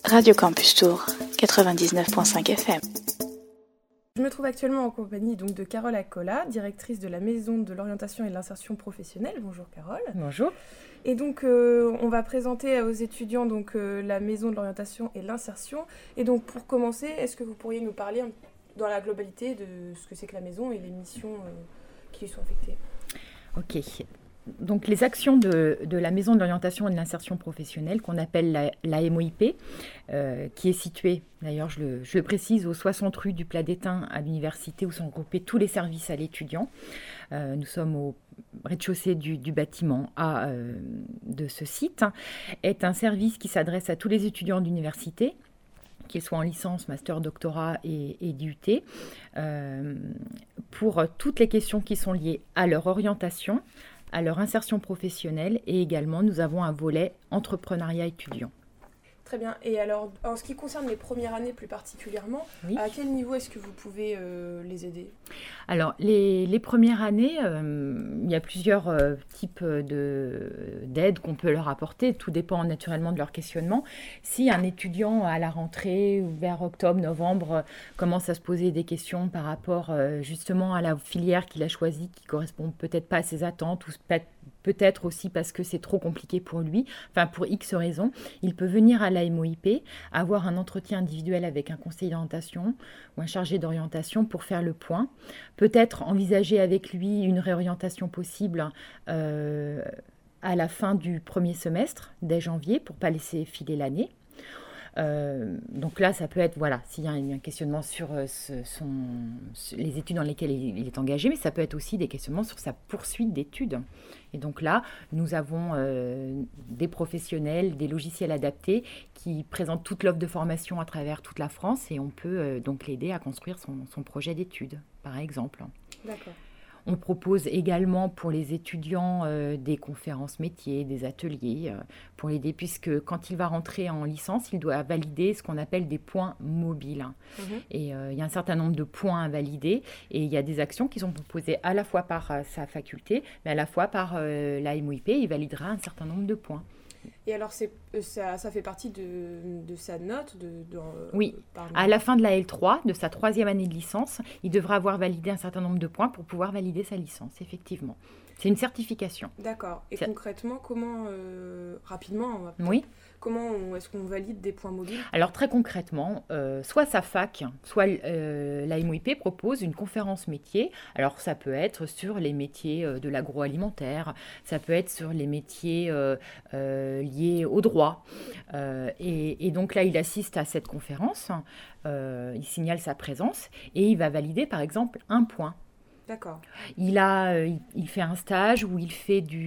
Radio Campus Tour, 99.5 FM. Je me trouve actuellement en compagnie donc de Carole Accola, directrice de la Maison de l'orientation et de l'insertion professionnelle. Bonjour Carole. Bonjour. Et donc on va présenter aux étudiants donc, la Maison de l'orientation et de l'insertion. Et donc pour commencer, est-ce que vous pourriez nous parler dans la globalité de ce que c'est que la maison et les missions qui y sont affectées ? Ok. Donc les actions de la Maison de l'orientation et de l'insertion professionnelle qu'on appelle la MOIP, qui est située, d'ailleurs je le précise, aux 60 rue du Plat d'Étain à l'université où sont regroupés tous les services à l'étudiant. Nous sommes au rez-de-chaussée du bâtiment A de ce site, est un service qui s'adresse à tous les étudiants d'université, qu'ils soient en licence, master, doctorat et DUT, pour toutes les questions qui sont liées à leur orientation, à leur insertion professionnelle, et également nous avons un volet entrepreneuriat étudiant. Très bien. Et alors, en ce qui concerne les premières années plus particulièrement, oui. À quel niveau est-ce que vous pouvez les aider ? Alors, les premières années, il y a plusieurs types d'aides qu'on peut leur apporter. Tout dépend naturellement de leur questionnement. Si un étudiant à la rentrée, vers octobre, novembre, commence à se poser des questions par rapport justement à la filière qu'il a choisie, qui ne correspond peut-être pas à ses attentes, ou peut-être aussi parce que c'est trop compliqué pour lui, enfin pour X raisons, il peut venir à la MOIP, avoir un entretien individuel avec un conseiller d'orientation ou un chargé d'orientation pour faire le point. Peut-être envisager avec lui une réorientation possible à la fin du premier semestre, dès janvier, pour ne pas laisser filer l'année. Donc là, ça peut être, voilà, s'il y a un questionnement sur les études dans lesquelles il est engagé, mais ça peut être aussi des questionnements sur sa poursuite d'études. Et donc là, nous avons des professionnels, des logiciels adaptés qui présentent toute l'offre de formation à travers toute la France, et on peut donc l'aider à construire son projet d'études, par exemple. D'accord. On propose également pour les étudiants des conférences métiers, des ateliers pour l'aider, puisque quand il va rentrer en licence, il doit valider ce qu'on appelle des points mobiles. Mmh. Et il y a un certain nombre de points à valider, et il y a des actions qui sont proposées à la fois par sa faculté, mais à la fois par la MOIP. Il validera un certain nombre de points. Et alors, ça fait partie de sa note Oui, à la fin de la L3, de sa 3e année de licence, il devra avoir validé un certain nombre de points pour pouvoir valider sa licence, effectivement. C'est une certification. D'accord. Et concrètement, comment, rapidement, oui. Comment est-ce qu'on valide des points mobiles ? Alors très concrètement, soit sa fac, soit la MOIP propose une conférence métier. Alors ça peut être sur les métiers de l'agroalimentaire, ça peut être sur les métiers liés au droit. Et donc là, il assiste à cette conférence, il signale sa présence et il va valider par exemple un point. D'accord. Il fait un stage où il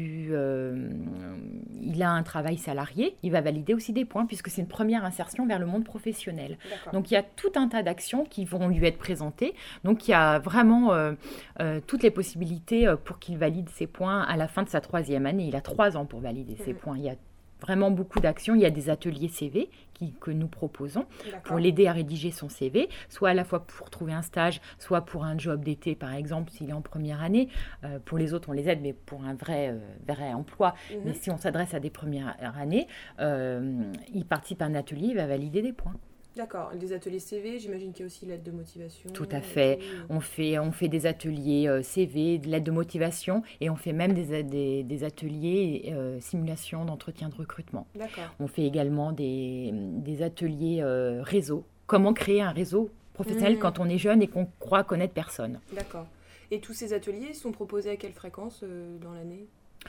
a un travail salarié. Il va valider aussi des points puisque c'est une première insertion vers le monde professionnel. D'accord. Donc il y a tout un tas d'actions qui vont lui être présentées. Donc il y a vraiment toutes les possibilités pour qu'il valide ses points à la fin de sa 3e année. Il a 3 ans pour valider ses points. Il y a vraiment beaucoup d'actions. Il y a des ateliers CV que nous proposons. D'accord. Pour l'aider à rédiger son CV, soit à la fois pour trouver un stage, soit pour un job d'été, par exemple, s'il est en première année. Pour les autres, on les aide, mais pour un vrai emploi. Mm-hmm. Mais si on s'adresse à des premières années, il participe à un atelier, il va valider des points. D'accord. Des ateliers CV, j'imagine qu'il y a aussi l'aide de motivation. Tout à fait. On fait des ateliers CV, de l'aide de motivation, et on fait même des ateliers simulation d'entretien de recrutement. D'accord. On fait également des ateliers réseau. Comment créer un réseau professionnel quand on est jeune et qu'on croit connaître personne. D'accord. Et tous ces ateliers sont proposés à quelle fréquence dans l'année ?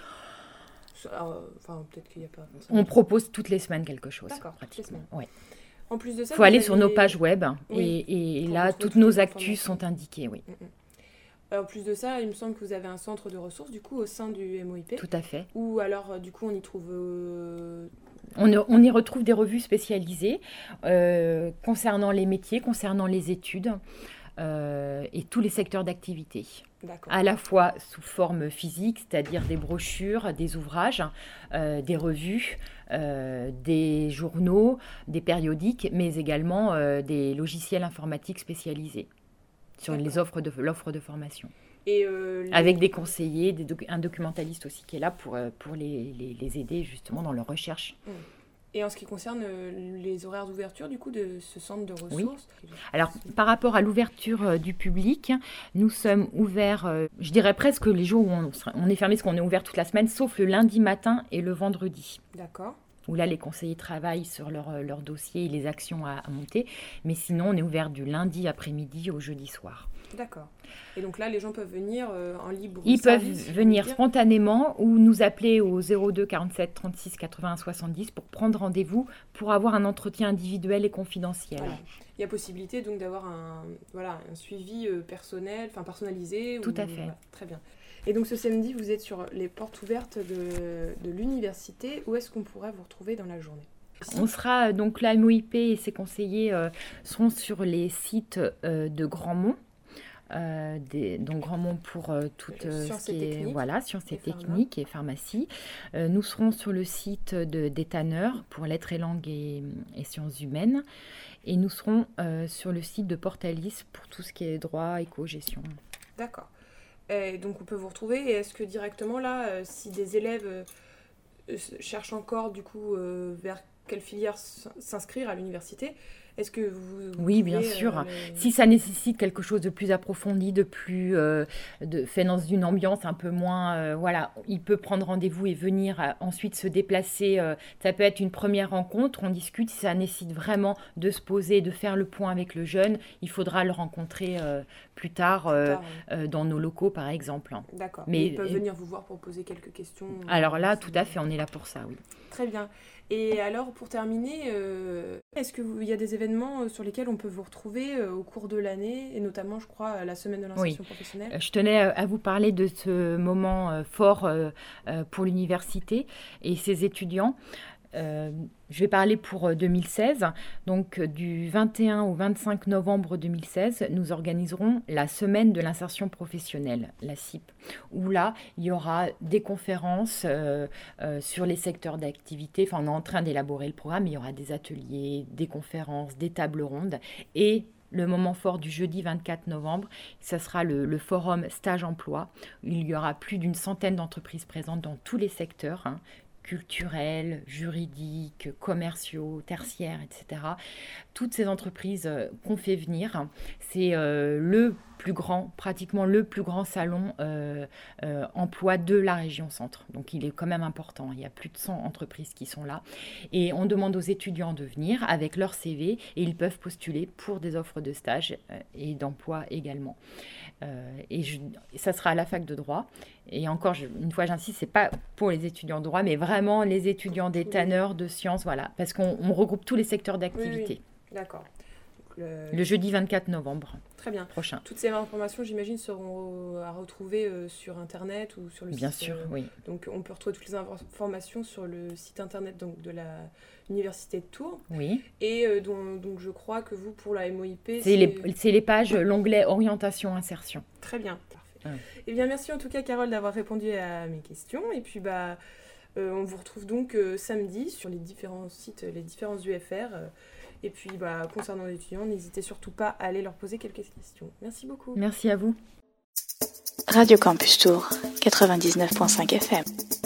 Enfin, peut-être qu'il n'y a pas... On propose toutes les semaines quelque chose. D'accord, toutes les semaines. Ouais. En plus de ça, il faut aller sur nos pages web, oui, et là, toutes nos actus sont indiquées. Oui. En plus de ça, il me semble que vous avez un centre de ressources, du coup, au sein du MOIP. Tout à fait. Ou alors, du coup, on y trouve... On y retrouve des revues spécialisées concernant les métiers, concernant les études et tous les secteurs d'activité. D'accord. À la fois sous forme physique, c'est-à-dire des brochures, des ouvrages, des revues, des journaux, des périodiques, mais également des logiciels informatiques spécialisés sur l'offre de formation. Et avec des conseillers, un documentaliste aussi qui est là pour les aider justement dans leur recherche. Et en ce qui concerne les horaires d'ouverture du coup de ce centre de ressources, oui. Alors par rapport à l'ouverture du public, nous sommes ouverts, je dirais presque les jours où on est fermé, parce qu'on est ouvert toute la semaine, sauf le lundi matin et le vendredi. D'accord. Où là les conseillers travaillent sur leur dossier et les actions à monter. Mais sinon on est ouvert du lundi après-midi au jeudi soir. D'accord. Et donc là, les gens peuvent venir en libre Ils service, peuvent venir spontanément ou nous appeler au 02 47 36 81 70 pour prendre rendez-vous pour avoir un entretien individuel et confidentiel. Voilà. Il y a possibilité donc d'avoir un suivi personnalisé. Tout à fait. Voilà, très bien. Et donc ce samedi, vous êtes sur les portes ouvertes de l'université. Où est-ce qu'on pourrait vous retrouver dans la journée ? On sera donc la MOIP et ses seront sur les sites de Grandmont. Donc Grandmont pour toute sciences ce qui et est sciences et techniques et pharmacie. Nous serons sur le site des tanneurs pour lettres et langues et sciences humaines. Et nous serons sur le site de Portalis pour tout ce qui est droit, éco-gestion. D'accord. Et donc on peut vous retrouver. Et est-ce que directement là, si des élèves cherchent encore du coup vers quelle filière s'inscrire à l'université, est-ce que vous oui, bien sûr. Si ça nécessite quelque chose de plus approfondi, de plus fait dans une ambiance un peu moins... il peut prendre rendez-vous et venir ensuite se déplacer. Ça peut être une première rencontre, on discute. Si ça nécessite vraiment de se poser, de faire le point avec le jeune, il faudra le rencontrer plus tard dans nos locaux, par exemple. D'accord. Mais ils peuvent venir vous voir pour poser quelques questions. Alors là, tout à fait, on est là pour ça, oui. Très bien. Et alors, pour terminer, est-ce qu'il y a des événements sur lesquels on peut vous retrouver au cours de l'année, et notamment, je crois, la semaine de l'insertion professionnelle ? Je tenais à vous parler de ce moment fort pour l'université et ses étudiants. Je vais parler pour 2016. Donc, du 21 au 25 novembre 2016, nous organiserons la semaine de l'insertion professionnelle, la CIP, où là, il y aura des conférences sur les secteurs d'activité. Enfin, on est en train d'élaborer le programme. Il y aura des ateliers, des conférences, des tables rondes et le moment fort du jeudi 24 novembre, ce sera le forum stage-emploi. Il y aura plus d'une centaine d'entreprises présentes dans tous les secteurs, culturels, juridiques, commerciaux, tertiaires, etc. Toutes ces entreprises qu'on fait venir, c'est pratiquement le plus grand salon emploi de la région centre. Donc il est quand même important. Il y a plus de 100 entreprises qui sont là. Et on demande aux étudiants de venir avec leur CV et ils peuvent postuler pour des offres de stage et d'emploi également. Ça sera à la fac de droit. Et encore, une fois j'insiste, c'est pas pour les étudiants de droit, mais vraiment les étudiants des tanneurs, de sciences, voilà, parce qu'on regroupe tous les secteurs d'activité. Oui. D'accord. Le jeudi 24 novembre. Très bien. Prochain. Toutes ces informations, j'imagine, seront à retrouver sur Internet ou sur le site. Bien sûr, oui. Donc, on peut retrouver toutes les informations sur le site Internet donc, de l'Université de Tours. Oui. Et donc, je crois que vous, pour la MOIP... C'est les pages, l'onglet Orientation-Insertion. Très bien. Eh bien, merci en tout cas, Carole, d'avoir répondu à mes questions. Et puis, on vous retrouve donc samedi sur les différents sites, les différents UFR. Et puis, concernant les étudiants, n'hésitez surtout pas à aller leur poser quelques questions. Merci beaucoup. Merci à vous. Radio Campus Tours, 99.5 FM.